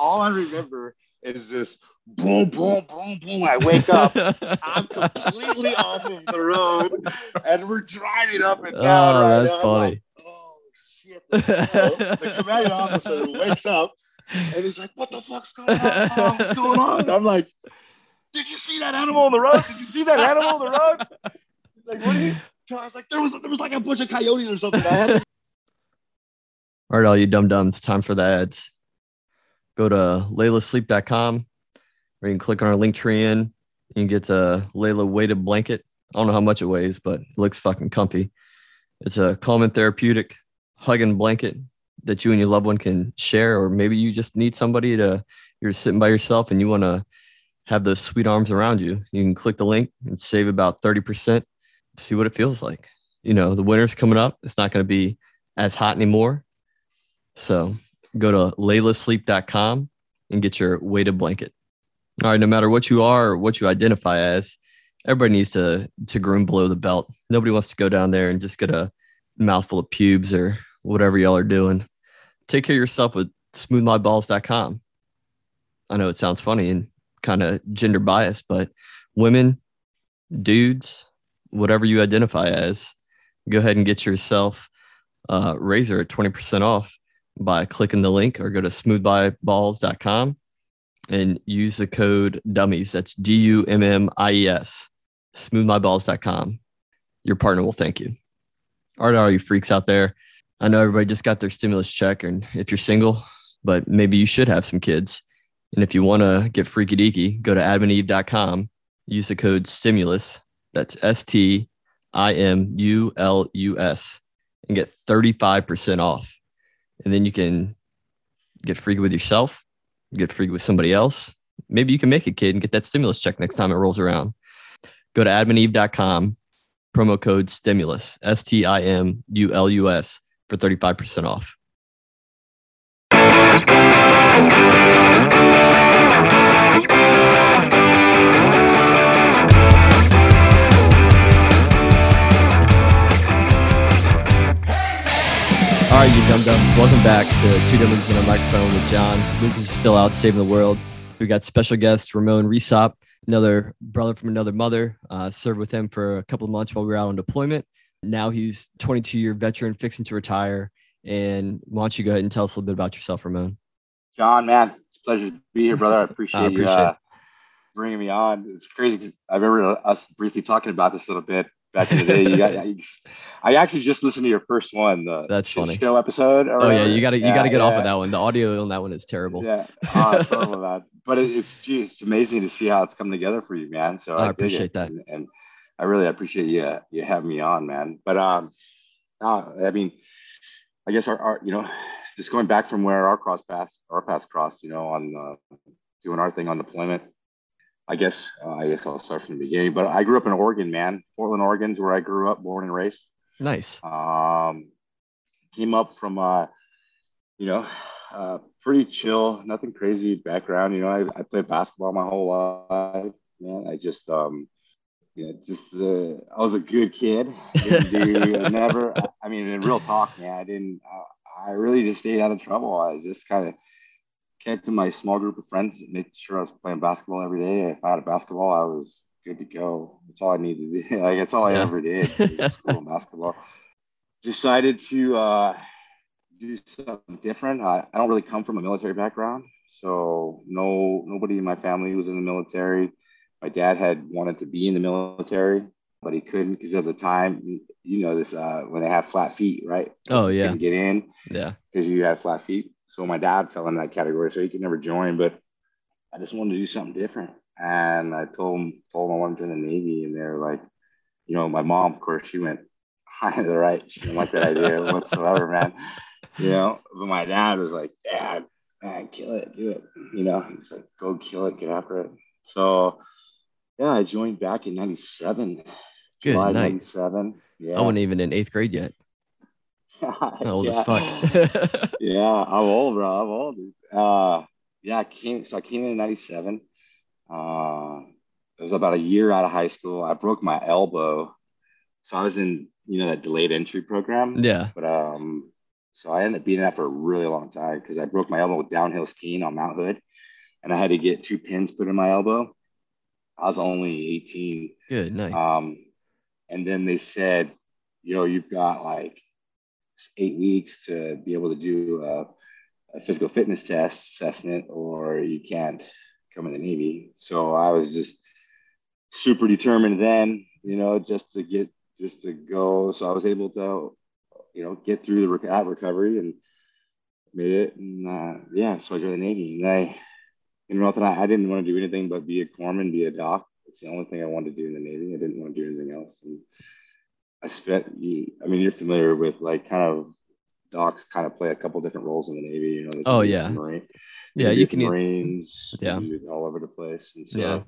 all I remember is this boom, boom, boom, boom. I wake up. I'm completely off of the road, and we're driving up and down, Oh, right? that's And I'm like, funny. oh shit, the smell. The commanding officer wakes up and he's like, what the fuck's going on? What's going on? I'm like, did you see that animal on the road? Did you see that animal on the road? He's like, what are you? I was like, there was like a bunch of coyotes or something. I had to. All right, all you dum-dums, time for the ads. Go to laylasleep.com where you can click on our link tree in. You can get the Layla weighted blanket. I don't know how much it weighs, but it looks fucking comfy. It's a calm and therapeutic hugging blanket that you and your loved one can share, or maybe you just need somebody you're sitting by yourself and you want to have those sweet arms around you. You can click the link and save about 30%. See what it feels like. You know, the winter's coming up. It's not going to be as hot anymore. So go to laylasleep.com and get your weighted blanket. All right, no matter what you are or what you identify as, everybody needs to groom below the belt. Nobody wants to go down there and just get a mouthful of pubes or whatever y'all are doing. Take care of yourself with smoothmyballs.com. I know it sounds funny and kind of gender biased, but women, dudes, whatever you identify as, go ahead and get yourself a razor at 20% off by clicking the link, or go to smoothmyballs.com and use the code dummies. That's DUMMIES, smoothmyballs.com. Your partner will thank you. All you freaks out there. I know everybody just got their stimulus check, and if you're single, but maybe you should have some kids. And if you want to get freaky deaky, go to adamandeve.com, use the code STIMULUS, that's STIMULUS, and get 35% off. And then you can get freaky with yourself, get freaky with somebody else. Maybe you can make a kid and get that stimulus check next time it rolls around. Go to adamandeve.com, promo code STIMULUS, STIMULUS, for 35% off. All right, you dum-dums, welcome back to Two Dummies and a Microphone with John. Lucas is still out saving the world. We got special guest Ramon Resop, another brother from another mother. Served with him for a couple of months while we were out on deployment. Now he's 22-year veteran, fixing to retire. And why don't you go ahead and tell us a little bit about yourself, Ramon? John, man, it's a pleasure to be here, brother. I appreciate you bringing me on. It's crazy because I remember us briefly talking about this a little bit back in the day. I actually just listened to your first one, That's funny show episode. Oh yeah, you gotta get off of that one. The audio on that one is terrible. Yeah, it's horrible that. But it's amazing to see how it's come together for you, man. So I appreciate that, and I really appreciate you having me on, man. But I mean, I guess our just going back from where our paths crossed, on doing our thing on deployment. I guess I'll start from the beginning. But I grew up in Oregon, man. Portland, Oregon's where I grew up, born and raised. Nice. Came up from pretty chill, nothing crazy background. I played basketball my whole life, man. I just I was a good kid. I mean, in real talk, man, I really just stayed out of trouble. I just kind of kept to my small group of friends, made sure I was playing basketball every day. If I had a basketball, I was good to go. That's all I needed to do. Like, that's all I ever did was school and basketball. Decided to do something different. I don't really come from a military background, so nobody in my family was in the military. My dad had wanted to be in the military, but he couldn't because at the time, this when they have flat feet, right? Oh yeah, couldn't get in. Yeah, because you had flat feet. So my dad fell in that category, so he could never join. But I just wanted to do something different, and I told him I wanted to join the Navy, and they're like, my mom, of course, she went high to the right. She didn't like that idea whatsoever, man. But my dad was like, Dad, man, kill it, do it. He's like, go kill it, get after it. So yeah, I joined back in '97. July '97. Yeah, I wasn't even in 8th grade yet. Old as fuck. Yeah, I'm old, bro. I'm old. I came in '97. It was about a year out of high school. I broke my elbow, so I was in that delayed entry program. Yeah. But So I ended up being that for a really long time because I broke my elbow with downhill skiing on Mount Hood, and I had to get 2 pins put in my elbow. I was only 18. Good night. And then they said, you've got like 8 weeks to be able to do a physical fitness test assessment, or you can't come in the Navy. So I was just super determined then, just to go. So I was able to, get through that recovery and made it. And so I joined the Navy. And I didn't want to do anything but be a corpsman, be a doc. It's the only thing I wanted to do in the Navy. I didn't want to do anything else. And you're familiar with like kind of docs kind of play a couple different roles in the Navy. Oh yeah. Marine. Yeah, you can Marines. Yeah. All over the place. And so,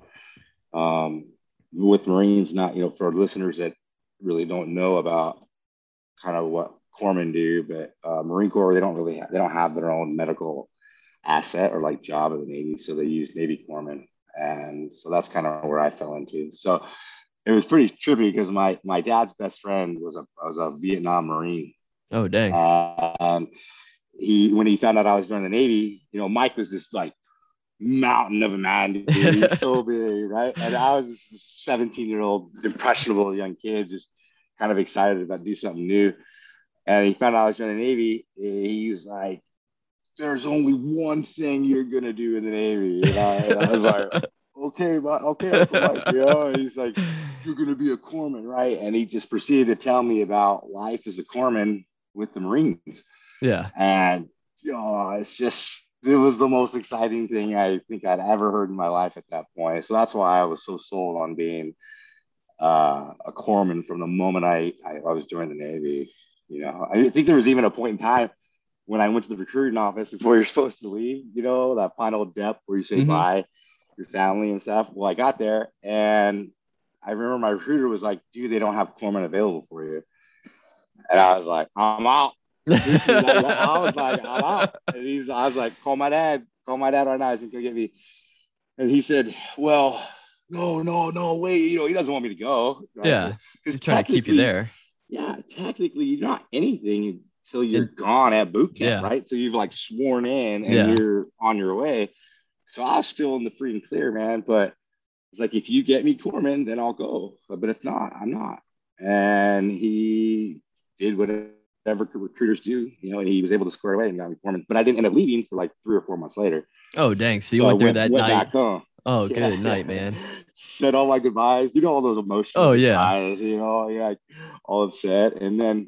with Marines, not for listeners that really don't know about kind of what corpsmen do, but Marine Corps, they don't have their own medical asset or like job in the Navy, so they use Navy corpsmen, and so that's kind of where I fell into. So it was pretty trippy because my dad's best friend was a Vietnam Marine. Oh dang! And when he found out I was joining the Navy, Mike was this like mountain of a man, dude. He's so big, right? And I was this 17-year-old impressionable young kid, just kind of excited about do something new. And he found out I was joining the Navy. He was like, "There's only one thing you're gonna do in the Navy," and I was like, "Okay, Mike." He's like, "You're gonna be a corpsman, right?" And he just proceeded to tell me about life as a corpsman with the Marines. Yeah, and it was the most exciting thing I think I'd ever heard in my life at that point. So that's why I was so sold on being a corpsman from the moment I was joining the Navy. I think there was even a point in time when I went to the recruiting office before you're supposed to leave, that final depth where you say bye to your family and stuff. Well, I got there and I remember my recruiter was like, "Dude, they don't have corpsmen available for you." And I was like, "I'm out." I was like, "I'm out." And I was like, call my dad right now. He's going to get me. And he said, "Well, no, wait. He doesn't want me to go." Right? Yeah. He's trying to keep you there. Yeah. Technically, you're not anything until you're gone at boot camp, right? So you've like sworn in and you're on your way. So I was still in the free and clear, man. But it's like, if you get me corpsman, then I'll go. But if not, I'm not. And he did whatever recruiters do, and he was able to square away and got me corpsman. But I didn't end up leaving for like 3 or 4 months later. Oh, dang. So you went through that went night. Back home. Oh, good night, man. Said all my goodbyes. All those emotional goodbyes, all upset. And then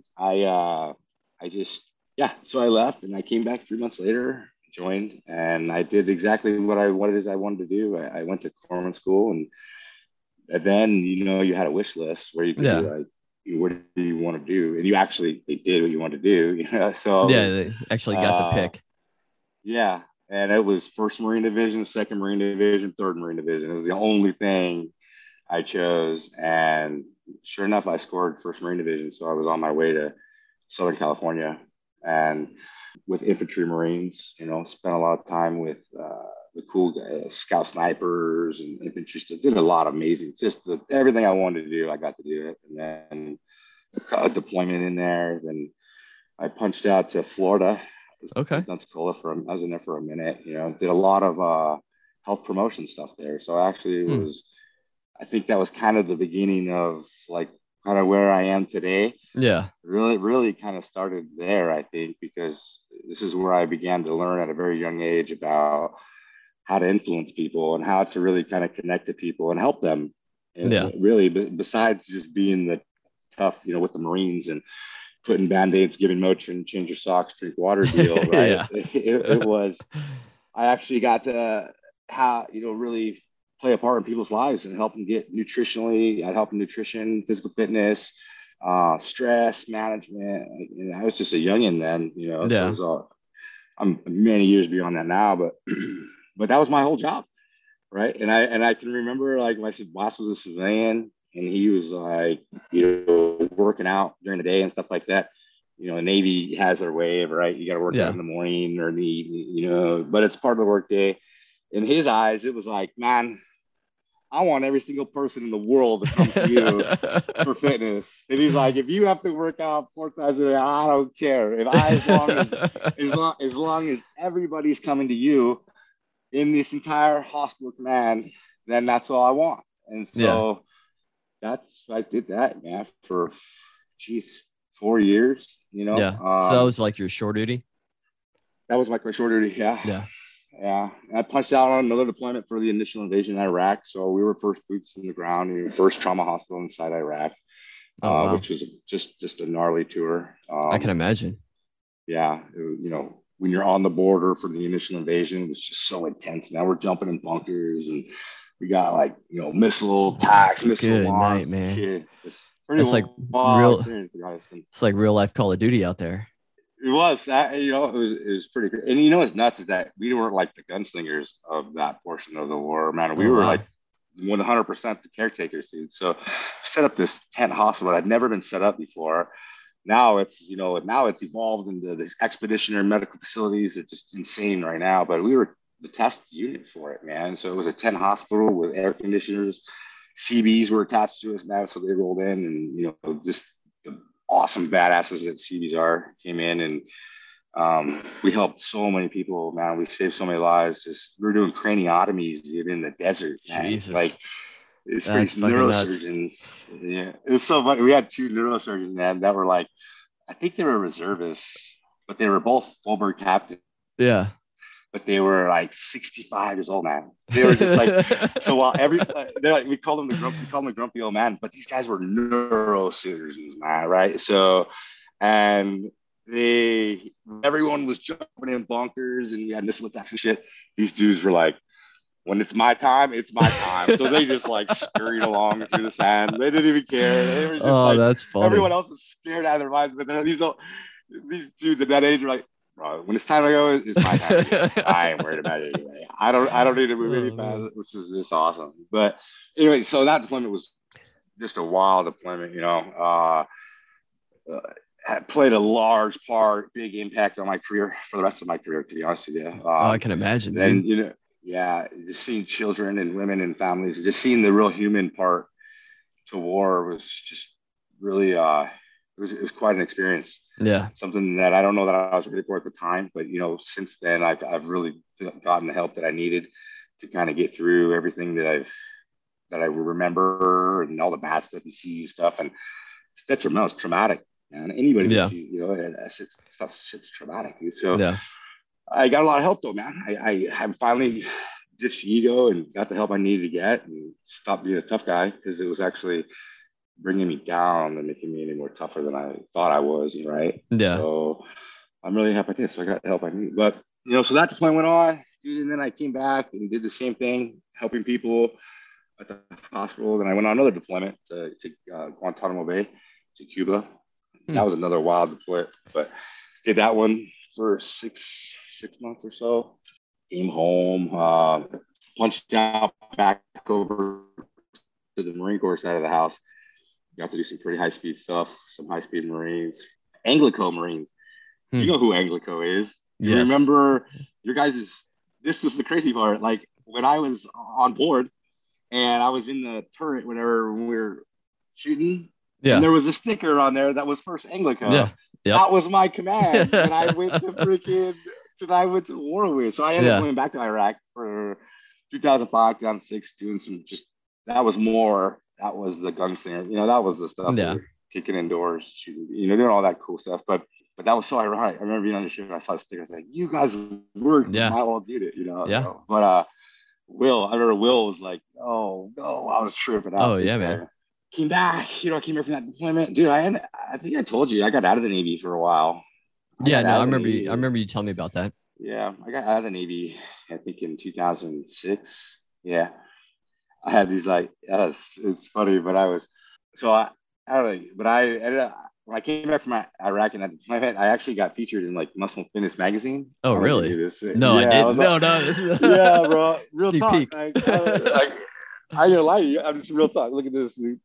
so I left and I came back 3 months later, joined, and I did exactly what I wanted to do. I went to corpsman school, and then, you had a wish list where you could be like, what do you want to do? And they did what you wanted to do, So they actually got to pick. Yeah. And it was 1st Marine Division, 2nd Marine Division, 3rd Marine Division. It was the only thing I chose. And sure enough, I scored 1st Marine Division. So I was on my way to Southern California and with infantry Marines, spent a lot of time with the cool guys, scout snipers and infantry stuff. Did a lot of amazing, everything I wanted to do, I got to do it. And then a deployment in there. Then I punched out to Florida. Okay. Pensacola I was in there for a minute, did a lot of health promotion stuff there. So actually I think that was kind of the beginning of like kind of where I am today. Yeah. Really, really kind of started there, I think, because this is where I began to learn at a very young age about how to influence people and how to really kind of connect to people and help them. And really, besides just being the tough, with the Marines and putting Band-Aids, giving Motrin, change your socks, drink water deal, right? It was, I actually got to really play a part in people's lives and help them get nutritionally. I'd help them nutrition, physical fitness, stress management. And I was just a youngin' then, So it was all, I'm many years beyond that now, but but that was my whole job, right? And I can remember like my boss was a civilian. And he was like, working out during the day and stuff like that. The Navy has their way, right? You got to work out in the morning or in the evening, but it's part of the work day. In his eyes, it was like, man, I want every single person in the world to come to you for fitness. And he's like, if you have to work out 4 times a day, I don't care. And as long as everybody's coming to you in this entire hospital command, then that's all I want. And Yeah. so I did that, man, for geez, 4 years, Yeah. So that was like your shore duty. that was like my short duty. Yeah. Yeah. Yeah. I punched out on another deployment for the initial invasion in Iraq. So we were first boots in the ground, we were first trauma hospital inside Iraq, Oh wow. which was just a gnarly tour. I can imagine. Yeah. When you're on the border for the initial invasion, it was just so intense. Now we're jumping in bunkers and we got like, missile attacks, missile Good launch, night, man. shit. It's pretty That's like wild real. experience, guys. And It's like real life Call of Duty out there. it was, it was pretty good. And what's nuts is that we weren't like the gunslingers of that portion of the war, man. We Oh were wow. like 100% the caretakers, dude. So set up this tent hospital that had never been set up before. Now it's evolved into this expeditionary medical facilities. It's just insane right now. But we were the test unit for it, man. So it was a tent hospital with air conditioners. CBs were attached to us, man. So they rolled in and, just the awesome badasses that CBs came in and we helped so many people, man. We saved so many lives. We were doing craniotomies in the desert, man. Jesus. Like it's That's crazy. fucking nuts. Neurosurgeons. Yeah. It was so funny. We had two neurosurgeons, man, that were like, I think they were reservists, but they were both Fulbright captains, Yeah. but they were like 65 years old, man. They were just like, so while they're like, we call them the grumpy old man, but these guys were neurosurgeons, man, right? So, and everyone was jumping in bunkers and we had missile attacks and shit. These dudes were like, when it's my time, it's my time. So they just like scurried along through the sand. They didn't even care. They were just that's funny. Everyone else is scared out of their minds. But these dudes at that age are like, bro, when it's time to go, it's my time. I ain't worried about it anyway. I don't need to move any fast, which was just awesome. But anyway, so that deployment was just a wild deployment, played a large part, big impact on my career for the rest of my career, to be honest with you. I can imagine. Then, dude. yeah, just seeing children and women and families, just seeing the real human part to war was just really, it was quite an experience. Yeah. Something that I don't know that I was ready for at the time, but since then I've really gotten the help that I needed to kind of get through everything that I remember and all the bad stuff and see stuff, and it's detrimental, it's traumatic, man. Anybody who sees, that shit's traumatic. So yeah. I got a lot of help though, man. I finally ditched ego and got the help I needed to get and stopped being a tough guy because it was actually bringing me down and making me any more tougher than I thought I was, right? Yeah. So I'm really happy I did. So I got the help I need. But, so that deployment went on, dude, and then I came back and did the same thing, helping people at the hospital. Then I went on another deployment to Guantanamo Bay, to Cuba. That was another wild deployment, but did that one for six months or so. Came home, punched out back over to the Marine Corps side of the house. Got to do some pretty high-speed stuff, some high-speed Marines. Anglico Marines. You know who Anglico is. You remember your guys' this was the crazy part. Like when I was on board and I was in the turret whenever we were shooting, and there was a sticker on there that was First Anglico. Yeah. Yep. That was my command. And I went to war with. So I ended up going back to Iraq for 2005, 2006, doing some that was the gunslinger. That was the stuff. Yeah. Kicking indoors, shooting, doing all that cool stuff. But that was so ironic. I remember being on the ship and I saw the sticker. I was like, you guys worked. Yeah. I all did it, Yeah. But I remember Will was like, oh, no, I was tripping out. Oh, yeah, man. Came back, came back from that deployment. Dude, I think I told you, I got out of the Navy for a while. I remember you telling me about that. Yeah, I got out of the Navy, I think in 2006. Yeah. I had these it's funny, but I don't know, but I ended up, when I came back from Iraq and that deployment, I actually got featured in Muscle and Fitness magazine. Oh, really? No, I didn't. No. Yeah, bro. Real Sneak talk. peek. I ain't gonna lie to you. I'm just real talk. Look at this, dude.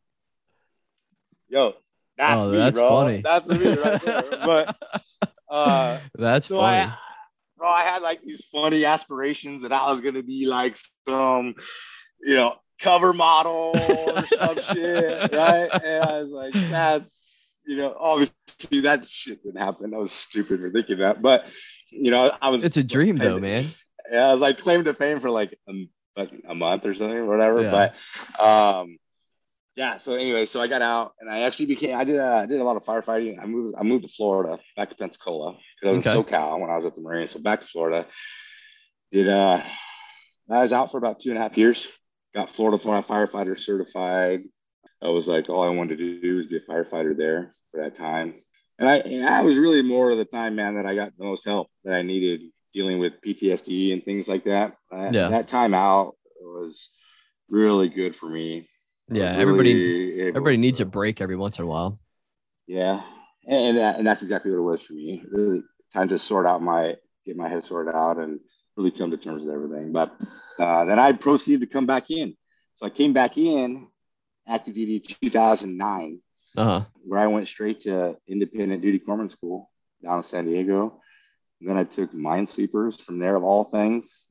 Yo, that's me, that's bro. funny. That's me right there. But that's so funny. I had these funny aspirations that I was gonna be some, cover model or some shit, right? And I was like, that's, obviously that shit didn't happen. I was stupid for thinking that, but I was. It's a dream though, man. Yeah, I was like claimed to fame for like a month or something or whatever. Yeah. But yeah. So anyway, so I got out and I actually I did a lot of firefighting. I moved to Florida, back to Pensacola, because I was in SoCal when I was at the Marine. So back to Florida. I was out for about 2.5 years. Got Florida firefighter certified. I was like, all I wanted to do was be a firefighter there for that time. And I was really more of the time, man, that I got the most help that I needed dealing with PTSD and things like that. That time out was really good for me. Yeah, everybody needs a break every once in a while. Yeah, and that's exactly what it was for me. Really, time to get my head sorted out and really come to terms with everything. But then I proceeded to come back in. So I came back in active duty 2009, where I went straight to independent duty corpsman school down in San Diego. And then I took minesweepers from there, of all things.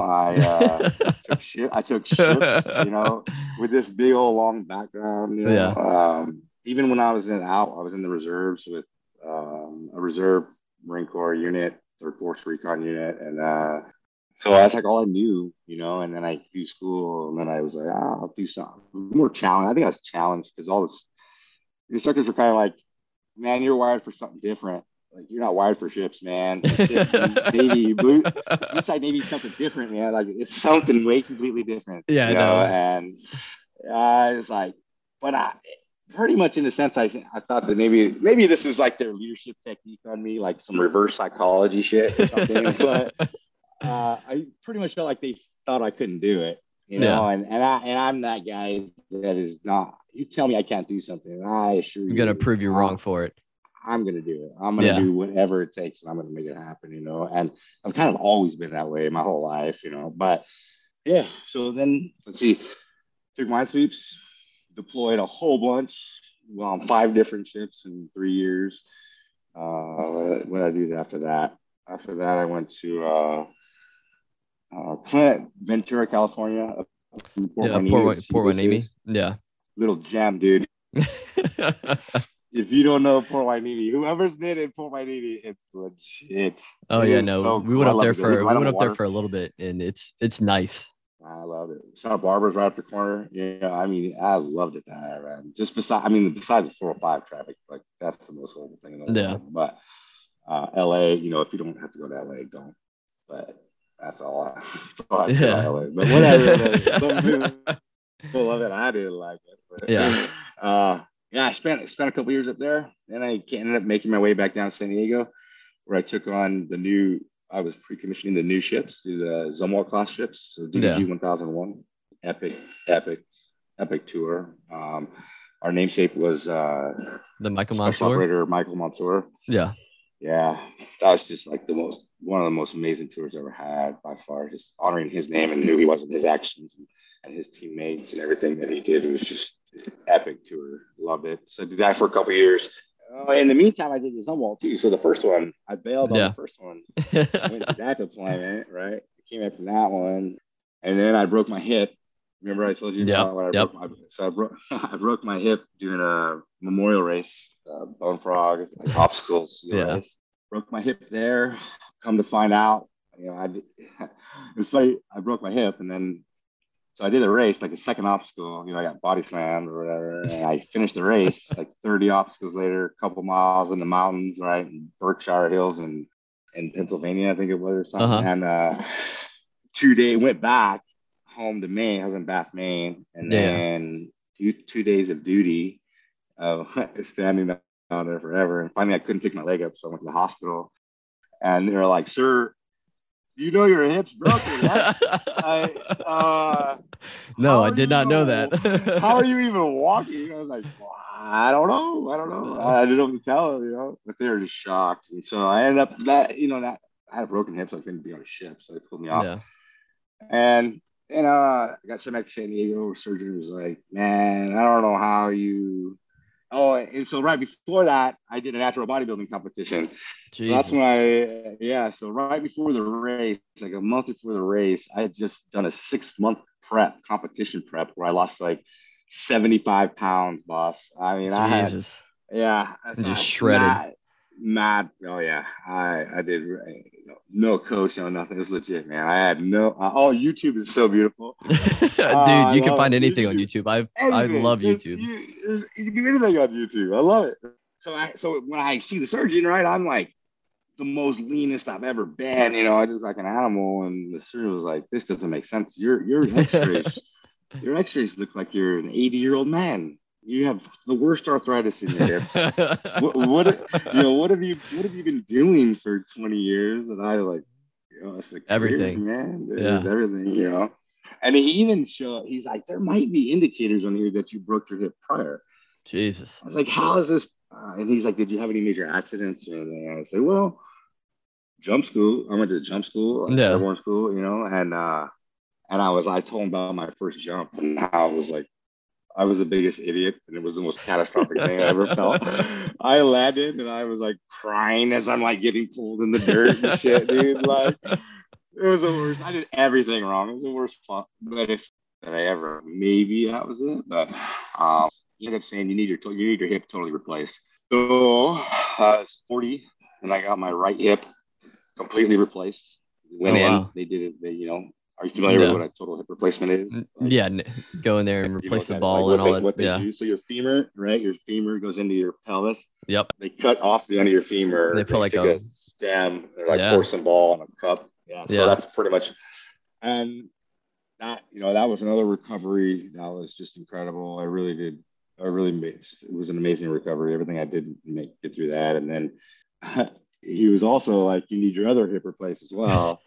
I took ships, with this big old long background. Even when I was I was in the reserves with a reserve Marine Corps unit, 3rd Force Recon unit, and so that's like all I knew, and then I do school, and then I was like, I'll do something more challenging. I think I was challenged because all this, the instructors were kind of like, man, you're wired for something different. Like, you're not wired for ships, man. Navy, this side Navy is something different, man. Like, it's something way completely different. Yeah, I know. And I was like, but I pretty much in a sense, I thought that maybe this is like their leadership technique on me, like some reverse psychology shit or something. But I pretty much felt like they thought I couldn't do it, and I'm that guy that is not. You tell me I can't do something, and I assure you, you're gonna prove you're wrong for it. I'm gonna do it. I'm gonna do whatever it takes, and I'm gonna make it happen. And I've kind of always been that way my whole life, But yeah, so then let's see, took minesweeps, deployed a whole bunch, on 5 different ships in 3 years. What did I do after that? After that, I went to Ventura, California. Port Hueneme. Yeah. Little gem, dude. If you don't know Port Hueneme, whoever's been in Port Hueneme, it's legit. Oh yeah, no. So we went up there for a little bit, and it's nice. I love it. Santa Barbara's right up the corner. Yeah, I mean, I loved it there, man. Besides the 405 traffic, like that's the most horrible thing in the world. Yeah. But LA, if you don't have to go to LA, don't. But that's all I say LA. But whatever. Some people love it. I didn't like it. But, I spent a couple years up there. Then I ended up making my way back down to San Diego, where I took on I was pre-commissioning the new ships, the Zumwalt class ships, so DDG 1001, epic tour. Our namesake was the Michael Monsoor. Operator Michael Monsoor. Yeah, that was just like one of the most amazing tours I ever had by far. Just honoring his name and who he was and his actions and his teammates and everything that he did. It was just epic tour. Loved it. So I did that for a couple of years. In the meantime, I did the Zumwalt too. So the first one, I bailed on the first one. I went to that deployment, right? I came back from that one, and then I broke my hip. Remember I told you about what I broke my hip doing a memorial race, Bone Frog, like obstacles race. Broke my hip there. Come to find out, it was funny. I broke my hip, and then so I did a race, like a second obstacle. I got body slammed or whatever, and I finished the race like 30 obstacles later, a couple miles in the mountains, right, in Berkshire Hills in Pennsylvania, I think it was, or something. And 2 days went back home to Maine. I was in Bath, Maine, and then 2 days of duty, standing out there forever. And finally, I couldn't pick my leg up, so I went to the hospital, and they were like, "Sir, you know your hip's broken, right?" No, I did not know that. How are you even walking? I was like, well, I don't know. I didn't know what to tell them, but they were just shocked. And so I ended up that I had a broken hip, so I couldn't be on a ship. So they pulled me off. Yeah. And I got sent back to San Diego, where surgeon was like, man, I don't know how you. Oh, and so right before that, I did a natural bodybuilding competition. So that's when so right before the race, like a month before the race, I had just done a 6-month competition prep, where I lost like 75 pounds, boss. I mean, Jesus. yeah, And just shredded. Mad. Oh yeah, I did. No coach, no nothing. It was legit, man. I had no. Oh, YouTube is so beautiful. Dude, you can find anything on YouTube. I love YouTube. You can do anything on YouTube. I love it. So when I see the surgeon, right, I'm like the most leanest I've ever been. I just like an animal, and the surgeon was like, "This doesn't make sense. Your X-rays look like you're an 80-year-old man. You have the worst arthritis in your hips. What have you been doing for 20 years?" And I was like, it's like everything, man. It was everything, And he even he's like, there might be indicators on here that you broke your hip prior. Jesus. I was like, how is this? And he's like, did you have any major accidents or anything? And I say, well, jump school. I went to jump school, airborne school, and I told him about my first jump, and I was like, I was the biggest idiot, and it was the most catastrophic thing I ever felt. I landed, and I was like crying as I'm like getting pulled in the dirt and shit, dude. Like, it was the worst. I did everything wrong. It was the worst that I ever. Maybe that was it, but he ended up saying you need your hip totally replaced. So I was 40, and I got my right hip completely replaced. Went in. They did it. Are you familiar with what a total hip replacement is? Go in there and replace the ball and all that. What they do. So your femur, right? Your femur goes into your pelvis. Yep. They cut off the end of your femur. They put like a stem, or like porcelain ball and a cup. Yeah. So that's pretty much. And that was another recovery that was just incredible. I really did. It was an amazing recovery. Everything I did get through that, and then he was also like, "You need your other hip replaced as well."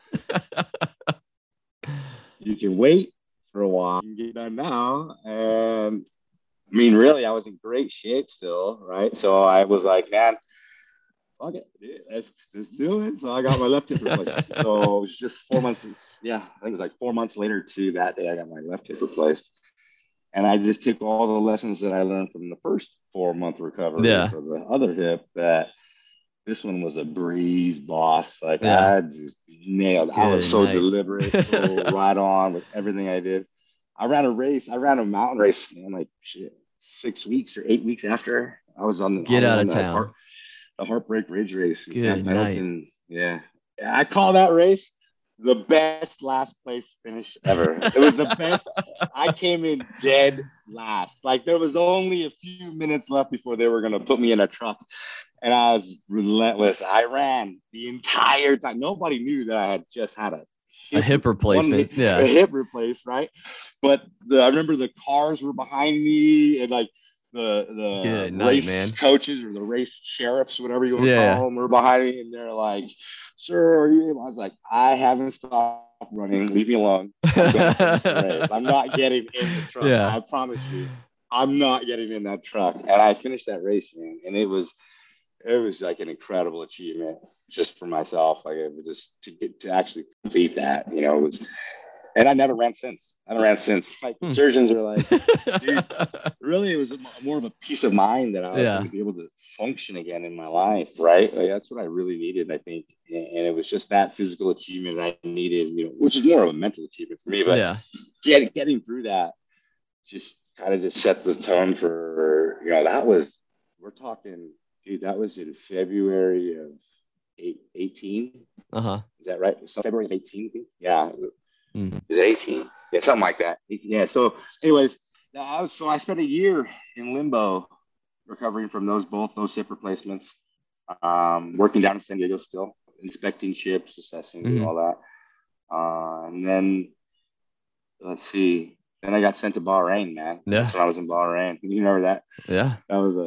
You can wait for a while. You can get done now. And I mean, really, I was in great shape still, right? So I was like, man, fuck it. Let's do it. So I got my left hip replaced. So it was just 4 months. I think it was like 4 months later to that day, I got my left hip replaced. And I just took all the lessons that I learned from the first 4-month recovery for the other hip, that this one was a breeze, boss. Like, I just nailed it. I was so deliberate, so right on with everything I did. I ran a mountain race, man, like 6 weeks or 8 weeks after I was on the Heartbreak Ridge race in Camp Pendleton. Yeah. I call that race the best last place finish ever. It was the best. I came in dead last. Like, there was only a few minutes left before they were going to put me in a truck. And I was relentless. I ran the entire time. Nobody knew that I had just had a hip replacement. A hip replaced, right? But I remember the cars were behind me, and like the race coaches or the race sheriffs, whatever you want to call them, were behind me, and they're like, "Sir, are you able?" I was like, "I haven't stopped running. Leave me alone. I'm not getting in the truck. I promise you, I'm not getting in that truck." And I finished that race, man, and it was like an incredible achievement just for myself. Like, it was just to actually complete that, it was. And I never ran since. Like, the surgeons are like, dude, really, it was more of a peace of mind that I was going to be able to function again in my life, right? Like, that's what I really needed, I think. And it was just that physical achievement I needed, which is more of a mental achievement for me. But getting through that just kind of just set the tone for, we're talking, dude, that was in February of 18. Is that right? So February of 18? Yeah. Is it 18? Yeah, something like that. Yeah. So, anyways, I spent a year in limbo, recovering from both those hip replacements. Working down in San Diego still, inspecting ships, assessing, all that. And then, let's see. Then I got sent to Bahrain, man. That's when I was in Bahrain. You remember that? Yeah.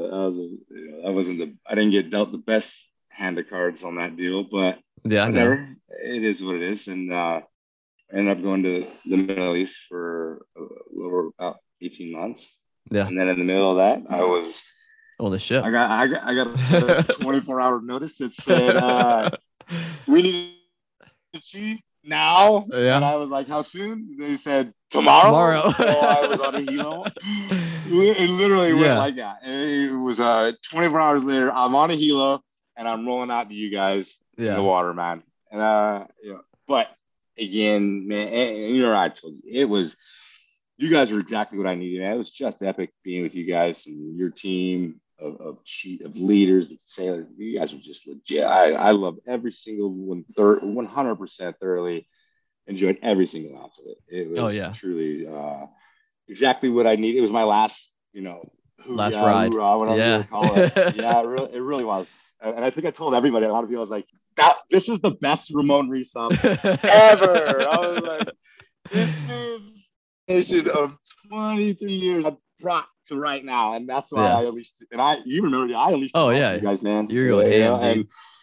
I didn't get dealt the best hand of cards on that deal, but whatever. It is what it is. And ended up going to the Middle East for about 18 months. Yeah. And then in the middle of that, I was on the ship. I got a 24-hour notice that said we need to chief now. Yeah. And I was like, how soon? They said tomorrow. So I was on a helo. It literally went like that. It was 24 hours later. I'm on a helo and I'm rolling out to you guys in the water, man. And but again, man, I told you, it was You guys are exactly what I needed, man. It was just epic being with you guys and your team of leaders and sailors. You guys are just legit. I love every single one, 100% thoroughly enjoyed every single ounce of it. It Oh was yeah. truly exactly what I needed. It was my last, Last ride. hoorah, whatever you Yeah. want to call it. Yeah, it really was. And I think I told everybody, a lot of people, I was like, this is the best Ramon Rees ever. I was like, this is of 23 years I brought to right now. And that's why Yeah. I unleashed it. And you remember, I unleashed it Oh all for yeah. you guys, man. You're going ham, dude. And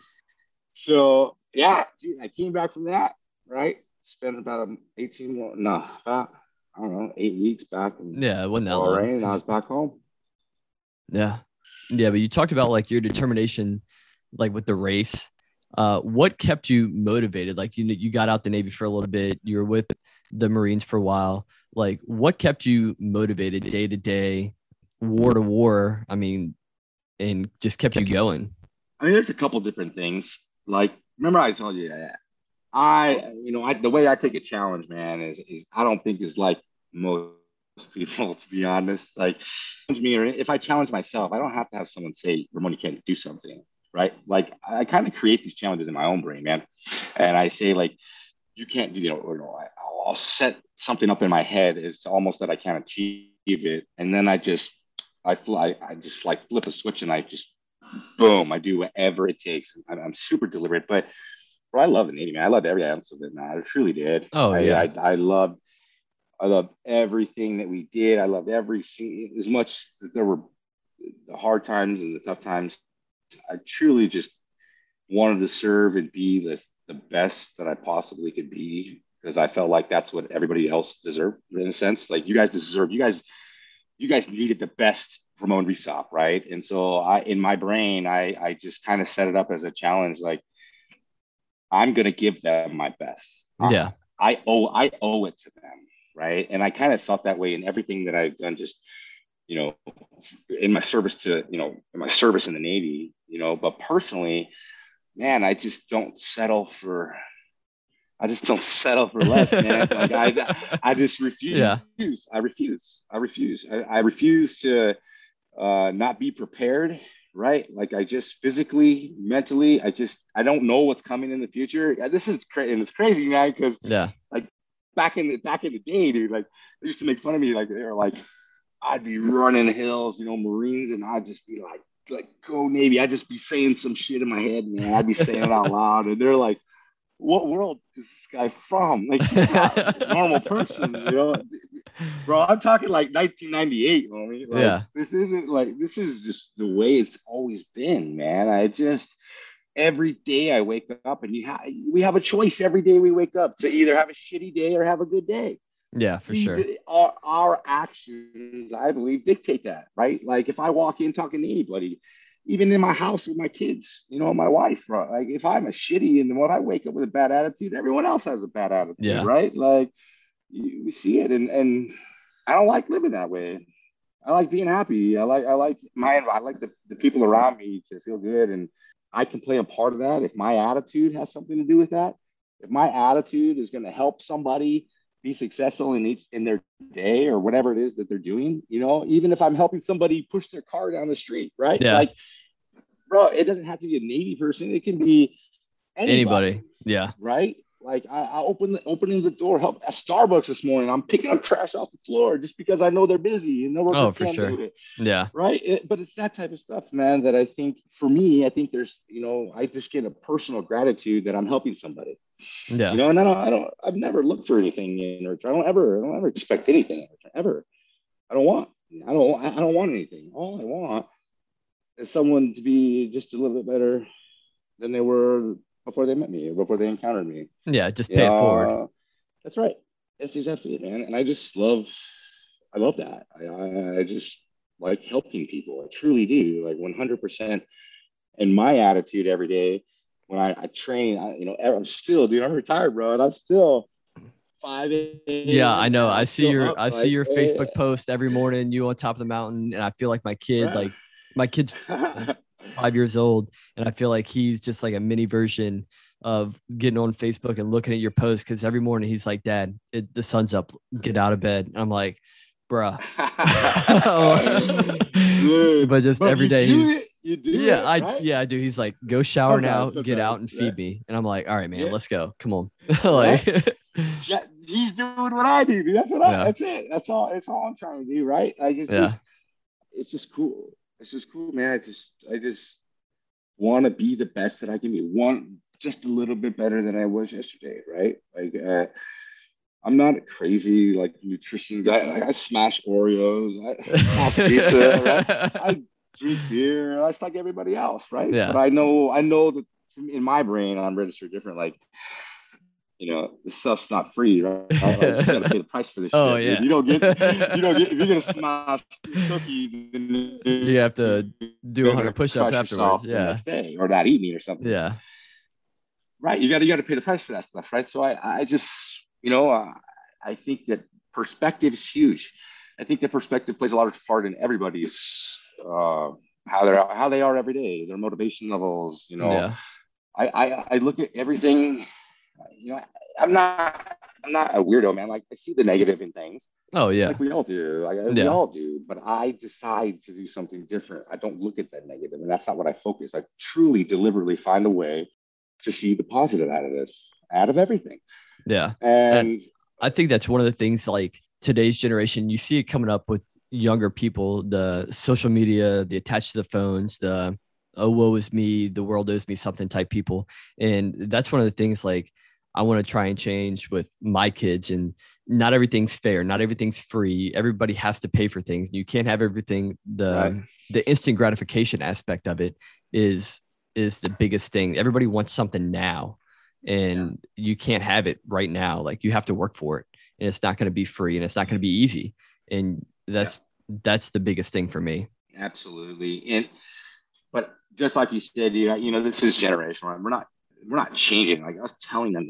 so, yeah, dude, I came back from that, right? Spent about 18 more, no, about, I don't know, 8 weeks back in Yeah, it wasn't that long. Bahrain, and I was back home. Yeah. Yeah, but you talked about like your determination, like with the race. What kept you motivated? Like you got out the Navy for a little bit. You were with the Marines for a while. Like what kept you motivated day to day, war to war? I mean, and just kept you going. I mean, there's a couple different things. Like, remember I told you that the way I take a challenge, man, is I don't think is like most people, to be honest. Like, me, or if I challenge myself, I don't have to have someone say, Ramon, you can't do something, right? Like, I kind of create these challenges in my own brain, man. And I say, like, you can't do, I'll set something up in my head. It's almost that I can't achieve it. And then I just like flip a switch and I just, boom, I do whatever it takes. I'm super deliberate, but bro, I love the Navy, man. I loved every ounce of it, man. I truly did. Oh yeah. I loved everything that we did. I loved as much as there were the hard times and the tough times. I truly just wanted to serve and be the best that I possibly could be because I felt like that's what everybody else deserved in a sense. Like you guys needed the best Ramon Rees, right? And so in my brain, I just kind of set it up as a challenge. Like I'm going to give them my best. Yeah. I owe it to them. Right. And I kind of felt that way in everything that I've done, just, in my service in the Navy, but personally, man, I just don't settle for less, man. Like I just refuse. Yeah. I refuse to not be prepared. Right. Like I just physically, mentally, I don't know what's coming in the future. This is crazy. And it's crazy, man. Cause Yeah. like back in the day, dude, like they used to make fun of me. Like they were like, I'd be running hills, Marines. And I'd just be like, go Navy. I'd just be saying some shit in my head, man. I'd be saying it out loud. And they're like, what world is this guy from? Like he's not a normal person, Bro, I'm talking like 1998, homie. Like, yeah. This is just the way it's always been, man. Every day I wake up and we have a choice every day we wake up to either have a shitty day or have a good day. Yeah, for sure. Our actions, I believe, dictate that, right? Like if I walk in talking to anybody, even in my house with my kids, my wife, right? Like if I'm a shitty and when I wake up with a bad attitude, everyone else has a bad attitude, right? Like we see it, and I don't like living that way. I like being happy. I like the people around me to feel good, and I can play a part of that if my attitude has something to do with that. If my attitude is going to help somebody be successful in their day or whatever it is that they're doing, even if I'm helping somebody push their car down the street, right? Yeah. Like, bro, it doesn't have to be a Navy person. It can be anybody. Yeah. Right. Like I opening the door, help at Starbucks this morning. I'm picking up trash off the floor just because I know they're busy and they're for sure. Yeah. Right. But it's that type of stuff, man, that I think for me, there's, I just get a personal gratitude that I'm helping somebody. Yeah. And I've never looked for anything in return. I don't ever expect anything in return, ever. I don't want anything. All I want is someone to be just a little bit better than they were before they met me, or before they encountered me. Yeah, just pay it forward. That's right. That's exactly it, man. And I love that. I just like helping people. I truly do, like 100%. And my attitude every day when I train, I'm still, dude, I'm retired, bro, and I'm still 5 a.m. Yeah, I know. I see your Facebook post every morning, you on top of the mountain, and I feel like my kid's 5 years old, and I feel like he's just like a mini version of getting on Facebook and looking at your posts, because every morning he's like, Dad, the sun's up, get out of bed. And I'm like, bruh. But just but every day you do it, right? I do. He's like, go shower now, get out and feed me. And I'm like, all right, man, let's go. Come on. Like, he's doing what I do. That's what that's it. That's all. It's all I'm trying to do, right? Like it's just cool. It's just cool, man. I just want to be the best that I can be. Just a little bit better than I was yesterday, right? Like I'm not a crazy like nutrition guy. Like, I smash Oreos, I smash pizza, right? I drink beer. That's like everybody else, right? Yeah. But I know that in my brain I'm registered different. Like, this stuff's not free, right? Like, you gotta pay the price for this shit. Yeah. You don't get if you're gonna smash cookies, you have to do 100 push-ups afterwards, the next day or that evening or something. Yeah. Right. You got to pay the price for that stuff, right? So I just, I think that perspective is huge. I think that perspective plays a lot of part in everybody's how they are every day, their motivation levels. I look at everything. I'm not a weirdo, man. Like, I see the negative in things. Oh yeah, like we all do. We all do. But I decide to do something different. I don't look at that negative, and that's not what I focus. I truly, deliberately find a way to see the positive out of everything. Yeah, and I think that's one of the things. Like, today's generation, you see it coming up with younger people. The social media, the attached to the phones, the oh woe is me, the world owes me something type people, and that's one of the things. Like, I want to try and change with my kids. And not everything's fair. Not everything's free. Everybody has to pay for things. You can't have everything. The instant gratification aspect of it is the biggest thing. Everybody wants something now, and you can't have it right now. Like, you have to work for it, and it's not going to be free, and it's not going to be easy. And that's the biggest thing for me. Absolutely. But just like you said, this is generational, right? We're not changing. Like, us telling them,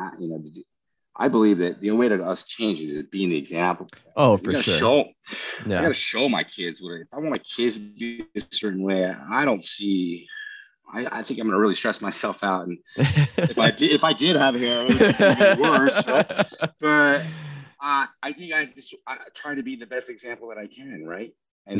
I believe that the only way to us changing is being the example. Oh, for sure. I got to show my kids if I want my kids to be a certain way. I don't see. I think I'm going to really stress myself out. And if I did have hair, it would be even worse, right? But I think I try to be the best example that I can, right? And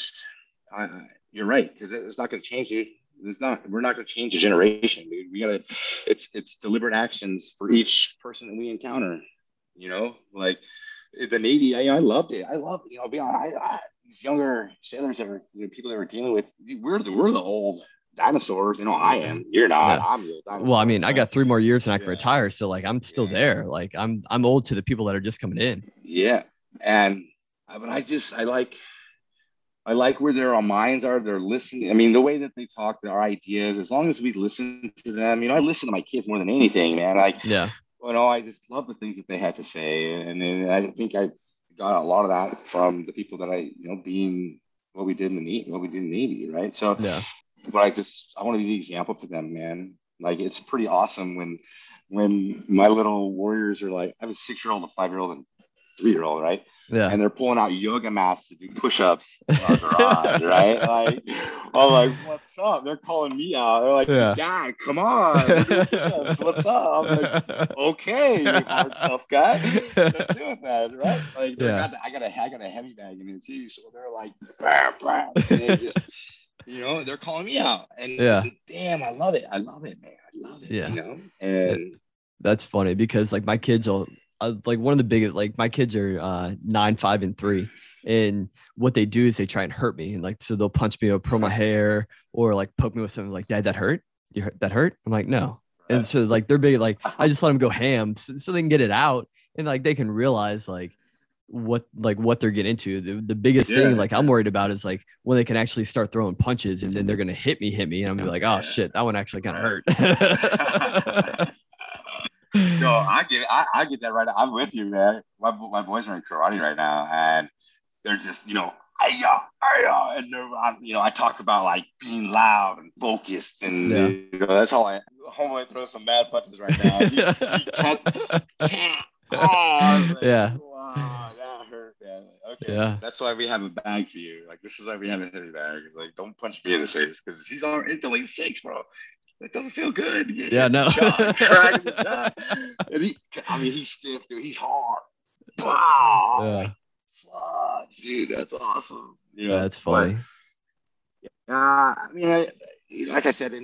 you're right, because it's not going to change you. We're not going to change a generation, dude. It's deliberate actions for each person that we encounter. Like the Navy, I loved it. I love, be honest, these younger sailors that were, people that we're dealing with, we're the old dinosaurs. I am. You're not. Yeah. I'm the old dinosaur. Well, I mean, I got 3 more years and I can retire, so like I'm still there. Like I'm old to the people that are just coming in. Yeah, but I like where their minds are. They're listening. I mean, the way that they talk, our ideas, as long as we listen to them, I listen to my kids more than anything, man. Like, I just love the things that they had to say. And I think I got a lot of that from the people that being what we did in the Navy, right? So, but I want to be the example for them, man. Like, it's pretty awesome when my little warriors are like, I have a 6-year-old, a 5-year-old, and 3-year-old, right? Yeah. And they're pulling out yoga mats to do push-ups in our garage, right? Like, I'm like, what's up? They're calling me out. They're like, Dad, come on. We're doing push-ups. What's up? I'm like, okay, you hard, tough guy. Let's do it, man, right? Like, I got a heavy bag in there too. So they're like, bam, bam. And they just, they're calling me out. And damn, I love it. I love it, man. I love it, Yeah. And that's funny, because like my kids will, like one of the biggest, like my kids are 9, 5, and 3, and what they do is they try and hurt me, and like, so they'll punch me or pull my hair or like poke me with something. Like, Dad, that hurt? That hurt? I'm like, no. And so like they're big, like I just let them go ham so they can get it out, and like they can realize like what they're getting into. The biggest thing like I'm worried about is like when they can actually start throwing punches, and then they're gonna hit me, and I'm gonna be like, oh shit, that one actually kind of hurt. No, I get that right. I'm with you, man. My boys are in karate right now, and they're just, aya, and they're, I talk about like being loud and focused, and that's all I want to throw some mad punches right now. Wow, that hurt, man. Okay, that's why we have a bag for you. Like, this is why we have a heavy bag. It's like, don't punch me in the face, because it's only 6, bro. It doesn't feel good. Yeah, no. And he's stiff, dude. He's hard. Wow. Yeah. Fuck, dude, that's awesome. That's funny. Like I said,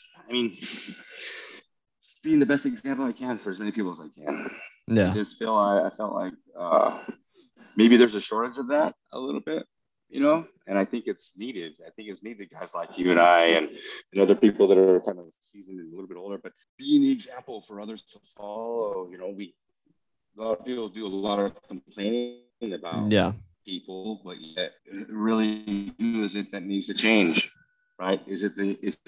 being the best example I can for as many people as I can. Yeah. I felt like maybe there's a shortage of that a little bit, and I think it's needed. I think it's needed, guys like you and I and other people that are kind of seasoned and a little bit older, but being the example for others to follow. A lot of people do a lot of complaining about people, but yet really who is it that needs to change, right? Is it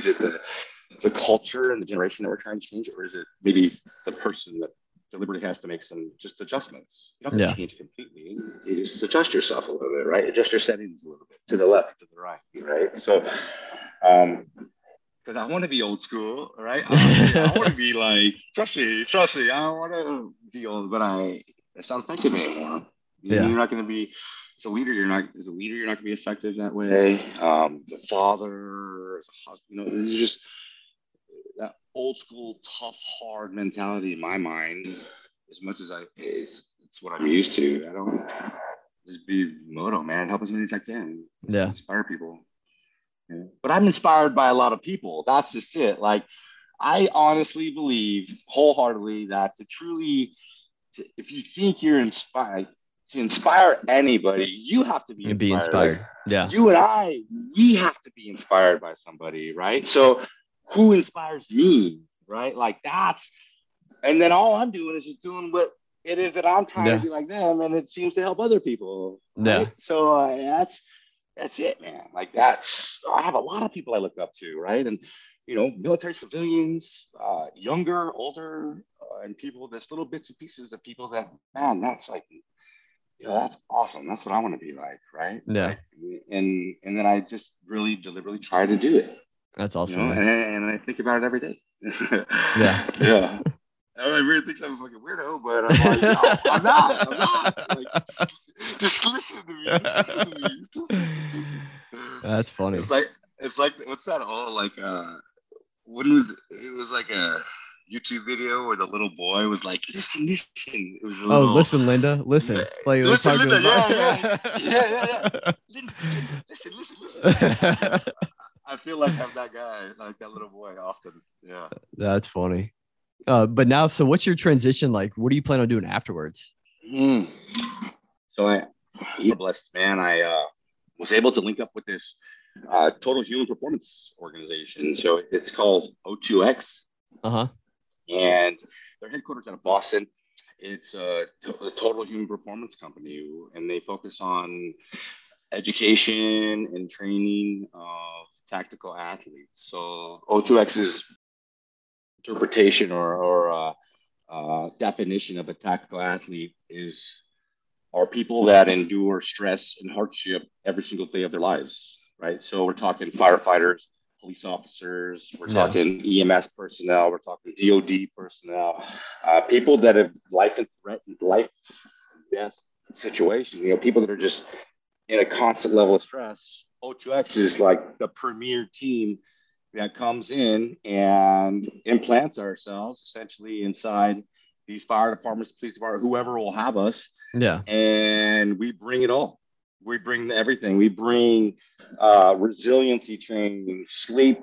the culture and the generation that we're trying to change, or is it maybe the person that deliberately has to make some just adjustments? You don't have to change completely. You just adjust yourself a little bit, right? Adjust your settings a little bit to the left, to the right? So, because I want to be old school, right? I want to be like, trust me. I don't want to be old, but it's not effective anymore. You're not going to be, as a leader, you're not going to be effective that way. The father, it's just that old school, tough, hard mentality in my mind. As much as it's what I'm used to. I don't just be moto, man. Help as many as I can. Inspire people. Yeah. But I'm inspired by a lot of people. That's just it. Like, I honestly believe wholeheartedly that if you think you're inspired, to inspire anybody, you have to be inspired. Like, you and we have to be inspired by somebody, right? So who inspires me, right? Like, and then all I'm doing is just doing what it is that I'm trying to be like them, and it seems to help other people. Right? So that's it, man. Like, I have a lot of people I look up to, right? And military, civilians, younger, older, and people. There's little bits and pieces of people that, man, that's like, that's awesome. That's what I want to be like, right? Yeah. Like, and then I just really deliberately try to do it. That's awesome. And I think about it every day. Yeah. Everybody thinks I'm a fucking weirdo, but I'm like, no, I'm not. Like, just listen to me. Just listen. That's funny. It's like what's that? It was like a YouTube video where the little boy was like, listen. It was listen, Linda, listen. Like, listen, Linda. Yeah. Linda, listen. I feel like I'm that guy, like that little boy often. Yeah. That's funny. But now, so what's your transition like? What do you plan on doing afterwards? So you're blessed, man. I was able to link up with this total human performance organization. So it's called O2X. And their headquarters out of Boston. It's a total human performance company, and they focus on education and training of tactical athletes. So O2X's interpretation or definition of a tactical athlete are people that endure stress and hardship every single day of their lives, right? So we're talking firefighters, police officers, we're talking EMS personnel, we're talking DOD personnel, people that have life and death situation, people that are just in a constant level of stress. O2X is like the premier team that comes in and implants ourselves essentially inside these fire departments, police department, whoever will have us. Yeah. And we bring it all. We bring everything. We bring resiliency training, sleep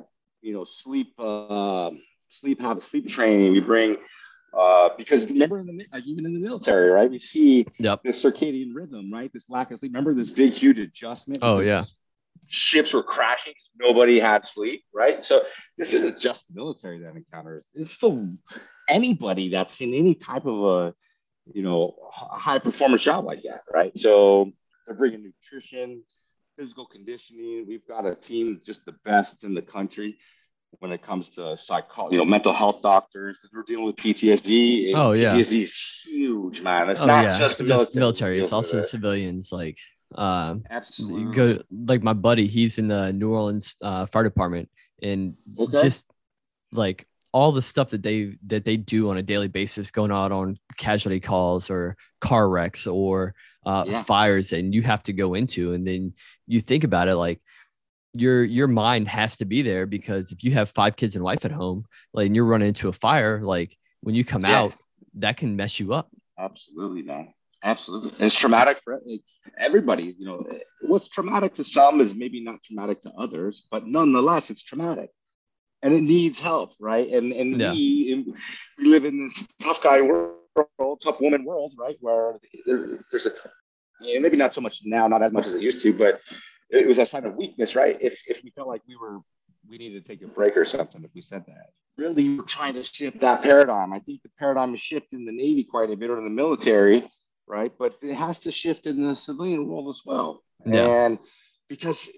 training. We bring because remember, even in the military, right? We see this circadian rhythm, right? This lack of sleep. Remember this big, huge adjustment. Oh yeah. Ships were crashing. Nobody had sleep, right? So this isn't just the military that encounters. It's still anybody that's in any type of a high performance job like that, right? So they're bringing nutrition, physical conditioning. We've got a team just the best in the country when it comes to psychology, mental health doctors. We're dealing with PTSD. Oh yeah, PTSD is huge, man. It's not just the military. It's also civilians. Like, absolutely. Go like my buddy. He's in the New Orleans fire department, and just like all the stuff that they do on a daily basis, going out on casualty calls or car wrecks or fires, and you have to go into, and then you think about it, like your mind has to be there, because if you have 5 kids and wife at home, like, and you're running into a fire, like when you come out, that can mess you up. Absolutely, man. Absolutely. And it's traumatic for everybody. You know, what's traumatic to some is maybe not traumatic to others, but nonetheless, it's traumatic and it needs help, right? And we live in this tough guy world, tough woman world, right? Where there's a, maybe not so much now, not as much as it used to, but it was a sign of weakness, right? If we felt like we needed to take a break or something, if we said that. Really, we're trying to shift that paradigm. I think the paradigm is shifting in the Navy quite a bit, or in the military, right? But it has to shift in the civilian world as well. Yeah. And because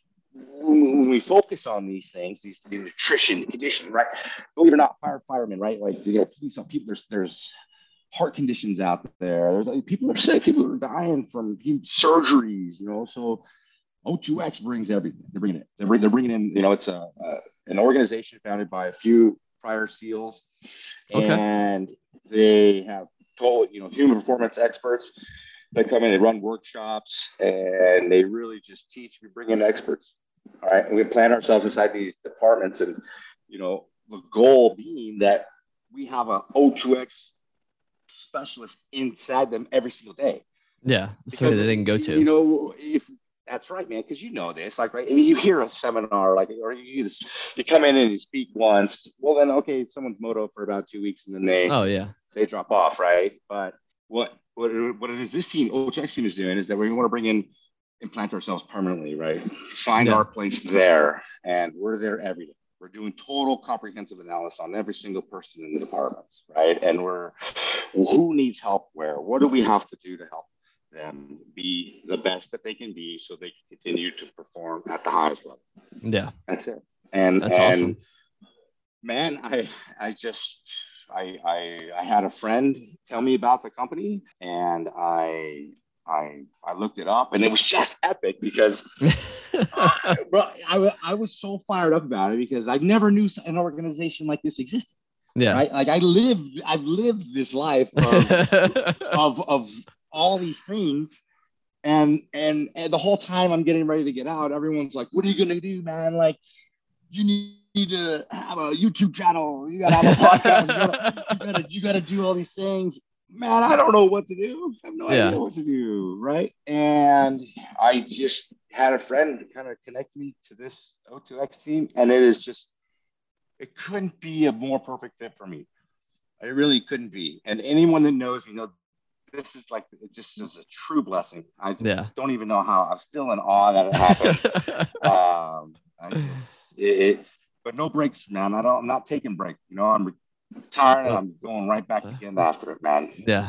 when we focus on these things, the nutrition, condition, right? Believe it or not, firemen, right? Like, you know, some people, there's heart conditions out there. There's people are sick, people are dying from surgeries, you know. So O2X brings everything. They're bringing it. They're bringing in. You know, it's an organization founded by a few prior SEALs, and they have human performance experts that come in. They run workshops, and they really just teach. We bring in experts, all right, and we plant ourselves inside these departments, and the goal being that we have a O2X specialist inside them every single day. Yeah, something they didn't go to. If that's right, man, because this, like, right? I mean, you hear a seminar, like, or you come in and you speak once. Well, then, okay, someone's moto for about 2 weeks, and then they drop off, right? But what it is this team, O2X team, is doing is that we want to bring in, implant ourselves permanently, right? Find our place there, and we're there every day. We're doing total comprehensive analysis on every single person in the departments, right? And who needs help where? What do we have to do to help them be the best that they can be so they can continue to perform at the highest level? Yeah. That's it. And that's awesome. Man, I had a friend tell me about the company, and I looked it up, and it was just epic because I was so fired up about it because I never knew an organization like this existed. Yeah. Right. Like I've lived this life of all these things. And the whole time I'm getting ready to get out, everyone's like, what are you going to do, man? Like, you need to have a YouTube channel. You got to have a podcast. You got to do all these things. Man, I don't know what to do. I have no idea what to do, right? And I just had a friend kind of connect me to this O2X team, and it couldn't be a more perfect fit for me. It really couldn't be. And anyone that knows me knows this is like, it just is a true blessing. I just don't even know how. I'm still in awe that it happened. But no breaks, man. I'm not taking breaks. I'm tired, and I'm going right back again after it, man. Yeah.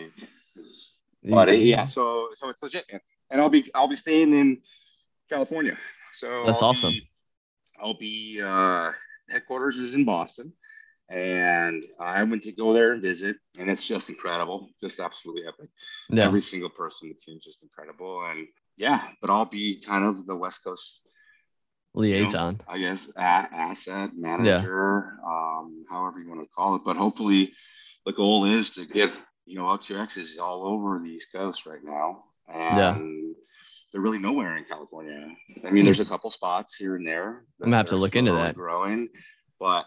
So it's legit, man. And I'll be staying in California. So that's awesome. I'll be headquarters is in Boston, and I went to go there and visit, and it's just incredible, just absolutely epic. Yeah. Every single person, it seems just incredible, and but I'll be kind of the West Coast liaison, I guess, asset manager, however you want to call it. But hopefully the goal is to get, O2X is all over the East Coast right now. And they're really nowhere in California. I mean, there's a couple spots here and there. I'm going to have to look into that. Growing, but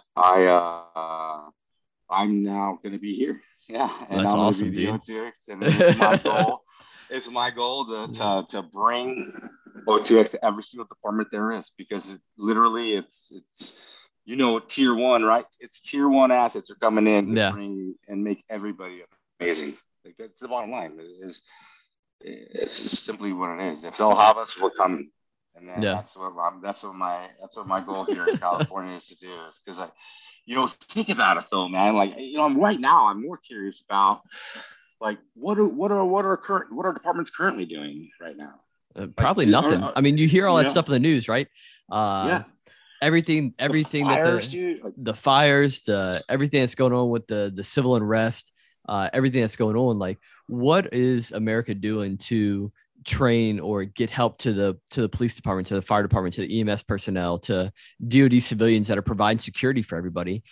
I'm now going to be here. Yeah. And that's I'm awesome, dude. O2X, and it's my goal. It's my goal to bring O2X to every single department there is, because it's tier one, right? It's tier one assets are coming in to bring and make everybody amazing. Like, that's the bottom line. It's simply what it is. If they'll have us, we're coming. And then that's what my goal here in California is to do. Is because think about it though, man. Like, right now I'm more curious about, like, what are departments currently doing right now? Probably nothing. I mean, you hear all that stuff in the news, right? Everything the fires, everything that's going on with the civil unrest, everything that's going on. Like, what is America doing to train or get help to the police department, to the fire department, to the EMS personnel, to DoD civilians that are providing security for everybody?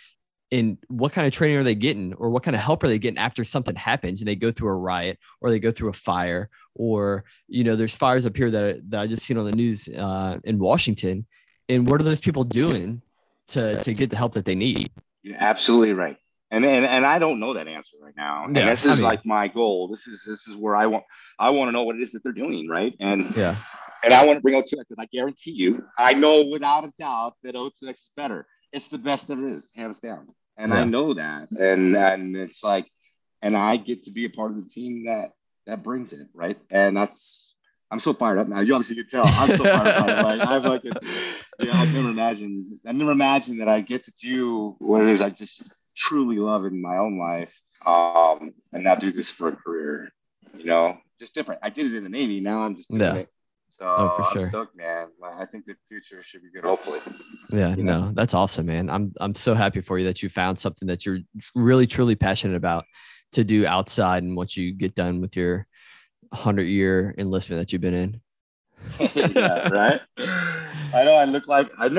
and what kind of training are they getting, or what kind of help are they getting after something happens and they go through a riot or they go through a fire, or, there's fires up here that I just seen on the news in Washington. And what are those people doing to get the help that they need? You're absolutely right. And I don't know that answer right now. And this is like my goal. This is where I want to know what it is that they're doing, right? And and I want to bring O2X because I guarantee you, I know without a doubt that O2X is better. It's the best there is, hands down. And I know that. And it's like, and I get to be a part of the team that brings it, right? And I'm so fired up now. You obviously can tell I'm so fired up. Like I've never imagined that I get to do what it is I just truly love in my own life, and now do this for a career. Just different. I did it in the Navy. Now I'm just doing it. So I'm stoked, man. I think the future should be good, hopefully. Yeah, no, that's awesome, man. I'm so happy for you that you found something that you're really, truly passionate about to do outside and once you get done with your 100-year enlistment that you've been in. Yeah, right. I look like I'm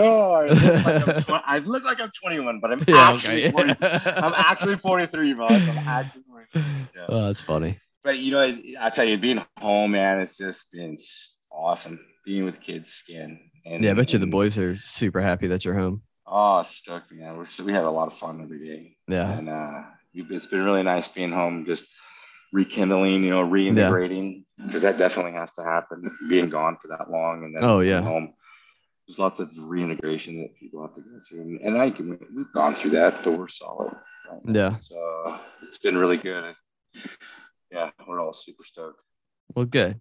21, but I'm actually 40, I'm actually 43, bro. I'm actually 43. Yeah. Oh, that's funny. But I tell you, being home, man, it's just been awesome. Being with kids again. And I bet you the boys are super happy that you're home. Oh, stoked, man. We have a lot of fun every day. Yeah. And it's been really nice being home, just rekindling, reintegrating, because that definitely has to happen. Being gone for that long and then home. There's lots of reintegration that people have to go through, and we've gone through that, but we're solid. Right? Yeah. So it's been really good. Yeah, we're all super stoked. Well, good.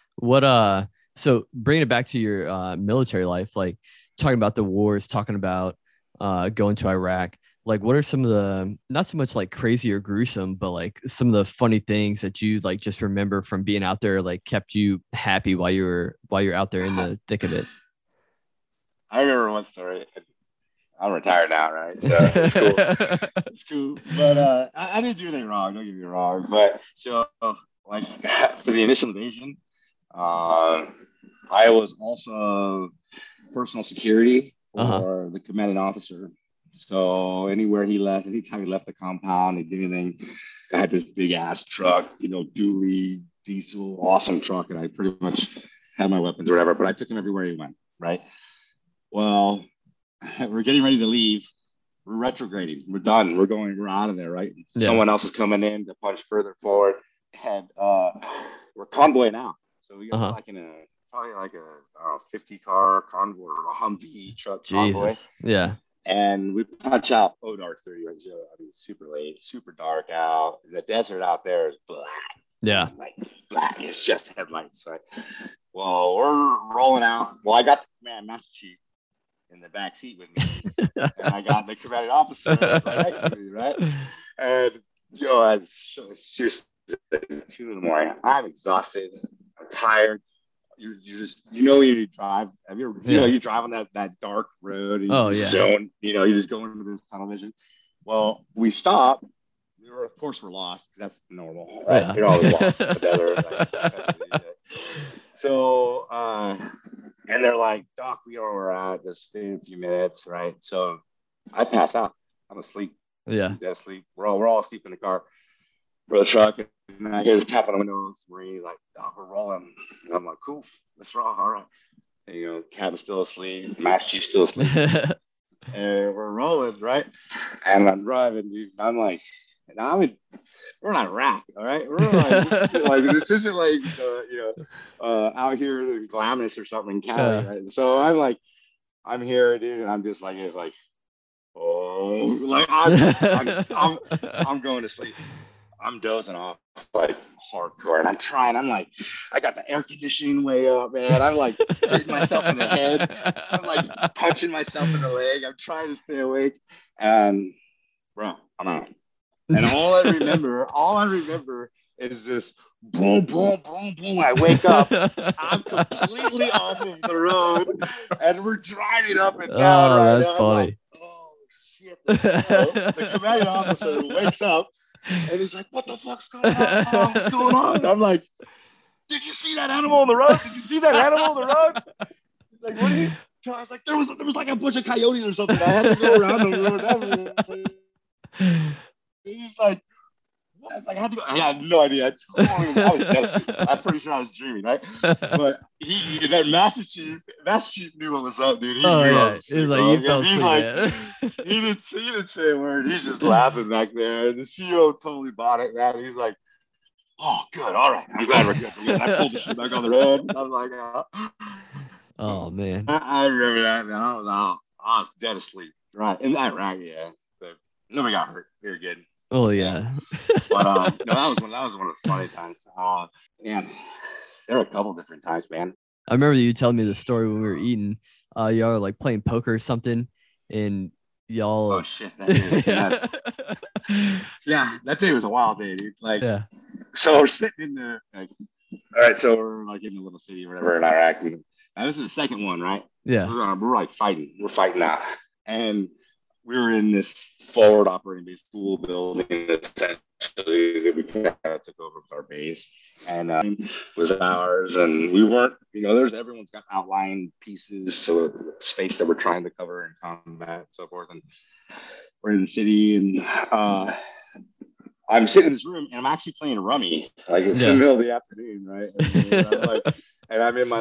So bringing it back to your military life, like talking about the wars, talking about going to Iraq, like what are some of the, not so much like crazy or gruesome, but like some of the funny things that you like just remember from being out there, like kept you happy while you're out there in the thick of it? I remember one story. I'm retired now, right? So it's cool. It's cool. But I didn't do anything wrong. Don't get me wrong. But so like for the initial invasion, I was also personal security for the commanding officer. So anytime he left the compound, he did anything, I had this big ass truck, dually diesel, awesome truck, and I pretty much had my weapons or whatever. But I took him everywhere he went, right? Well, we're getting ready to leave. We're retrograding. We're done. We're out of there, right? Yeah. Someone else is coming in to punch further forward, and we're convoying out. So we got probably like a 50-car convoy or a Humvee truck convoy. Yeah. And we punch out dark 30. I mean, super late, super dark out. The desert out there is black. Yeah. Like black. It's just headlights, right? Well, we're rolling out. Well, I got the command master chief in the back seat with me, and I got the commanding officer right next to me, right? And it's 2 in the morning. I'm exhausted. I'm tired. You just when you drive. Have you ever you drive on that dark road and you zone. You just go into this tunnel vision. Well, we stop. Of course, we're lost because that's normal. Right? Yeah. You're always lost in the desert. So, and they're like, Doc, we know where we're at. Just stay a few minutes, right? So I pass out. I'm asleep. Yeah. Dead asleep. We're all asleep in the car for the truck. And I hear this tap on the window. It's Marine, like, Doc, we're rolling. And I'm like, cool, let's roll. All right. And, Captain's still asleep. Master Chief's still asleep. And we're rolling, right? And I'm driving, dude. I'm like, we're not Iraq, all right? We're like, this isn't like out here in Glamis or something in Cali, right? So I'm here, dude, and I'm just like, it's like, I'm going to sleep. I'm dozing off like hardcore, and I'm like, I got the air conditioning way up, man. I'm like hitting myself in the head. I'm like punching myself in the leg. I'm trying to stay awake, and bro, I'm out. And all I remember is this boom, boom, boom, boom. I wake up. I'm completely off of the road, and we're driving up and down. Oh, that's funny. Like, oh shit! The commanding officer wakes up, and he's like, "What the fuck's going on? What's going on?" I'm like, "Did you see that animal on the road? Did you see that animal on the road?" He's like, "What are you?" I was like, "There was like a bunch of coyotes or something. I had to go around them or whatever." He's like, I was like, I had no idea. I was devastated. I'm pretty sure I was dreaming, right? But that Master Chief knew what was up, dude. He Oh knew I yeah, was it was asleep, like bro. you Because fell he's asleep, like, man. he didn't say a word. He's just laughing back there. The CEO totally bought it, man. He's like, oh, good. All right. I'm glad we're good. And I pulled the shit back on the road. I was like, Oh man. I remember that, man. I was dead asleep. Right. In that right, yeah. But nobody got hurt. We were good. Oh yeah. But no, that was one of the funny times. Man, there were a couple different times, man. I remember you telling me the story when we were eating. Y'all were like playing poker or something, and y'all. Oh shit, that day was nuts. Yeah, that day was a wild day, dude. Like, Yeah. so we're sitting in the. Like, all right, so we're like in a little city or whatever in Iraq. Now this is the second one, right? Yeah. So we're like fighting. We're fighting now, and we were in this forward operating base pool building essentially that we kind of took over with our base, and was ours. And we weren't, everyone's got outline pieces to the space that we're trying to cover in combat and so forth. And we're in the city, and I'm sitting in this room and I'm actually playing rummy. Like it's in the middle of the afternoon, right? And I'm in my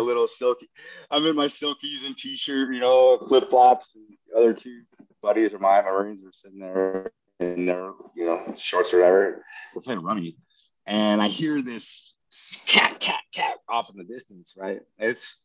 silkies and t-shirt, flip flops, and the other two buddies of mine, my Marines, are sitting there in their, shorts or whatever. We're playing rummy, and I hear this cat off in the distance, right? It's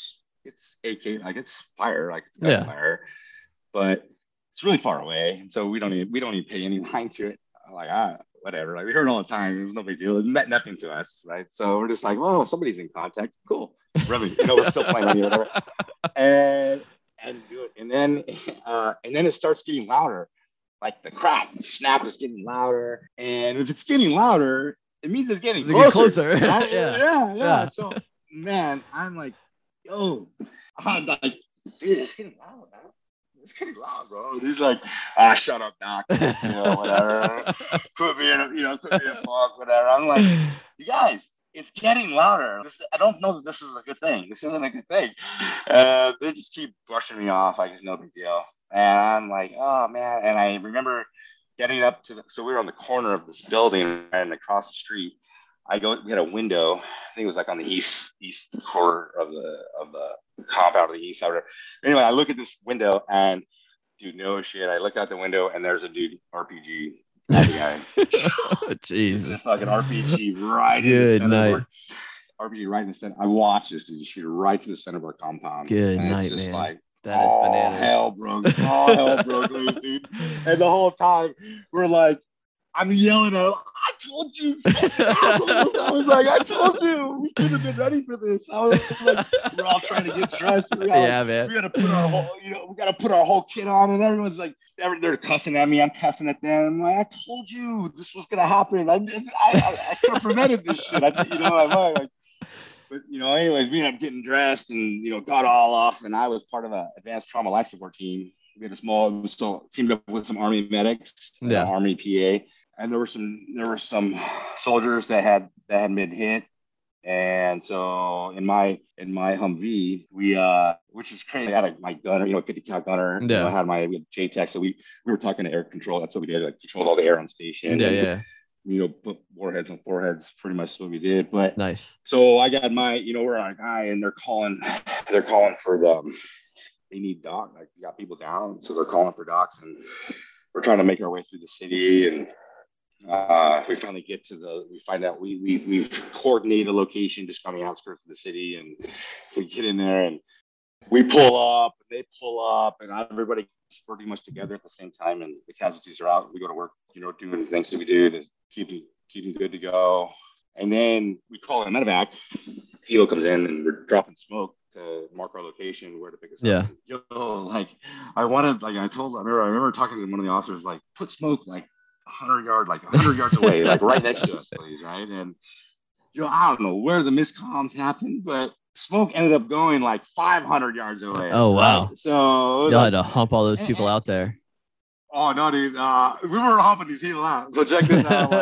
AK, like it's fire, like it's gunfire, but it's really far away, and so we don't even pay any mind to it. Like whatever, like we heard it all the time. It was no big deal. It meant nothing to us, right? So we're just like, well, somebody's in contact. Cool. Rummy, we're still playing rummy or whatever. And do it. And then it starts getting louder. Like the crack, the snap is getting louder. And if it's getting louder, it means it's getting closer. Right? Yeah. So man, I'm like, yo, I'm like, dude, it's getting loud, man. It's getting loud, bro. He's like, shut up, Doc. Whatever. Could be a fuck, whatever. I'm like, you guys, it's getting louder. I don't know that this is a good thing. This isn't a good thing. They just keep brushing me off like it's no big deal. And I'm like, oh, man. And I remember getting up so we were on the corner of this building and across the street. We had a window. I think it was like on the east corner of the compound of the east side. Anyway, I look at this window and, dude, no shit. I look out the window and there's a dude RPG guy. Jesus, just like an RPG right in the center. RPG right in the center. I watched this dude shoot right to the center of our compound. Good and night, it's just man. like, that is bananas. Hell broke loose, dude. And the whole time we're like, I'm yelling at him. I told you, I was like, I told you, we could have been ready for this. I was like, we're all trying to get dressed. Man. We got to put our whole kit on, and everyone's like, they're cussing at me. I'm cussing at them. I'm like, I told you this was gonna happen. I could have prevented this shit. But anyways, we ended up getting dressed and got all off, and I was part of an advanced trauma life support team. We had teamed up with some Army medics, Army PA. And there were some soldiers that had been hit, and so in my Humvee, we which is crazy. I had my gunner, 50 cal gunner. I had we had JTAC, so we were talking to air control. That's what we did, like controlled all the air on station. Put warheads on foreheads. Pretty much what we did. But nice. So I got we're on a guy, and they're calling for they need doc. Like we got people down, so they're calling for docs, and we're trying to make our way through the city and. We finally we find out we've coordinated a location just on the outskirts of the city, and we get in there and we pull up, and they pull up, and everybody gets pretty much together at the same time, and the casualties are out. We go to work, doing the things that we do to keep them good to go. And then we call a medevac. Helo comes in, and we're dropping smoke to mark our location, where to pick us up. I remember talking to one of the officers, like, put smoke, like, 100 yards away, like right next to us, please, right? And I don't know where the miscoms happened, but smoke ended up going like 500 yards away. Oh wow! Right? So y'all had to hump all those people out there. Oh no, dude! We weren't humping these people out. So check this out.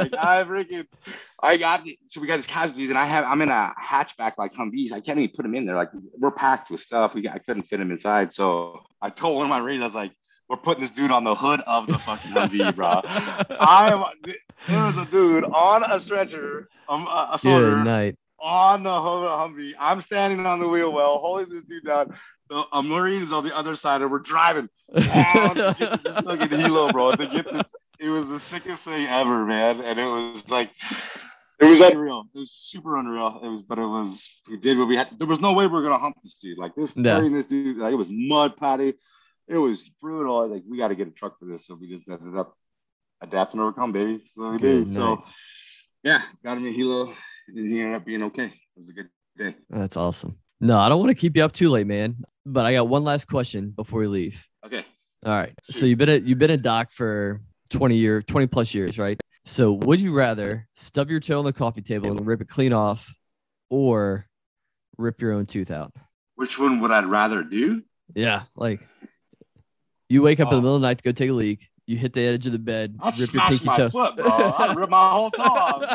We got these casualties, and I'm in a hatchback like Humvees. I can't even put them in there. Like we're packed with stuff. I couldn't fit them inside. So I told one of my Marines, I was like, we're putting this dude on the hood of the fucking Humvee, bro. There was a dude on a stretcher, a soldier, Good night. on the hood of the Humvee. I'm standing on the wheel well, holding this dude down. A Marine is on the other side, and we're driving on to get to this fucking helo, bro. To get this, it was the sickest thing ever, man. And it was like, it was unreal. It was super unreal. We did what we had. There was no way we were gonna hump this dude. Like this, carrying this dude, like it was mud patty. It was brutal. Like we got to get a truck for this, so we just ended up adapting to overcome, baby. So we did. Night. So yeah, got him in helo, and he ended up being okay. It was a good day. That's awesome. No, I don't want to keep you up too late, man. But I got one last question before we leave. Okay. All right. Shoot. So you've been a doc for 20 plus years, right? So would you rather stub your toe on the coffee table and rip it clean off, or rip your own tooth out? Which one would I rather do? Yeah, like you wake up in the middle of the night to go take a leak. You hit the edge of the bed, I'll rip your pinky toe. Foot, bro. I'll rip my whole toe off.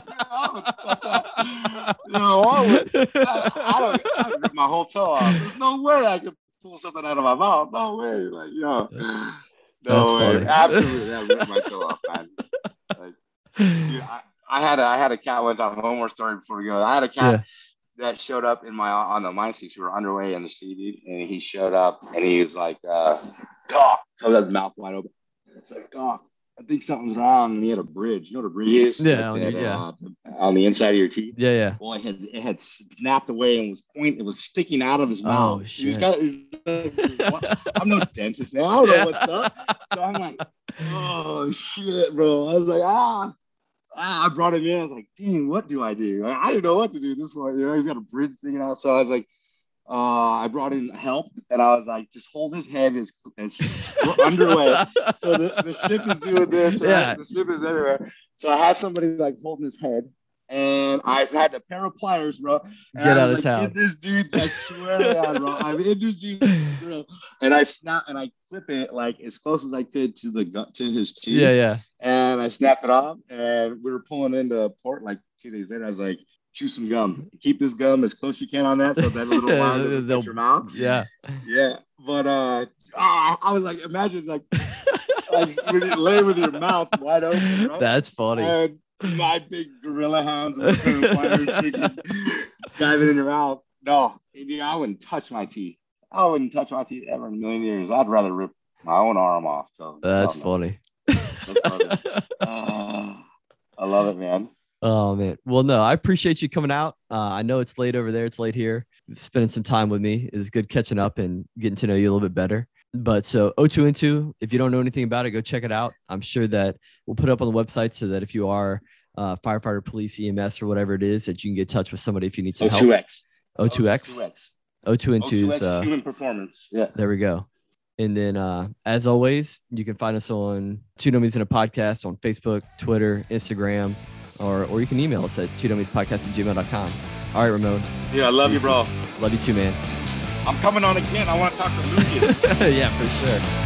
I rip my whole toe off. There's no way I could pull something out of my mouth. No way. Like, no way. Funny. Absolutely, I rip my toe off, man. Like, dude, I had a cat one time. One more story before we go. I had a cat that showed up on the mine seats. We were underway in the sea, dude, and he showed up and he was like, "Doc," comes out his mouth wide open. It's like, "Doc, I think something's wrong." And he had a bridge. You know what a bridge is? Yeah, on the inside of your teeth. Yeah, yeah. Well, it had snapped away and it was sticking out of his mouth. Oh shit! I'm no dentist, man. I don't know what's up. So I'm like, oh shit, bro. I was like, I brought him in. I was like, dang, what do I do? Like, I didn't know what to do at this point. You know, he's got a bridge sticking out. So I was like, I brought in help, and I was like, just hold his head as we're underway. So the ship is doing this, right? Yeah. The ship is everywhere. So I had somebody like holding his head, and I had a pair of pliers, bro. Get out of town. Get this dude, I swear to God, bro. I'm in this dude's grill, and I snap and I clip it like as close as I could to his tooth. Yeah, yeah. And I snapped it off, and we were pulling into port like 2 days later. I was like, chew some gum. Keep this gum as close as you can on that, so that little line doesn't touch your mouth. Yeah, yeah. But I was like, imagine like when you lay with your mouth wide open. Right? That's funny. And my big gorilla hounds with diving in your mouth. No, I wouldn't touch my teeth. I wouldn't touch my teeth ever in a million years. I'd rather rip my own arm off. So that's funny. That's funny. I love it, man. Oh man. Well, no, I appreciate you coming out. I know it's late over there. It's late here. Spending some time with me is good, catching up and getting to know you a little bit better. But so O2 Into, if you don't know anything about it, go check it out. I'm sure that we'll put it up on the website so that if you are firefighter, police, EMS, or whatever it is, that you can get in touch with somebody if you need some help. O2X. O2 Into's human performance. Yeah. There we go. And then, as always, you can find us on Two Dummies in a Podcast on Facebook, Twitter, Instagram, or you can email us at twodummies@gmail.com. All right, Ramon. Yeah, I love you, bro. Love you too, man. I'm coming on again. I want to talk to Lucas. Yeah, for sure.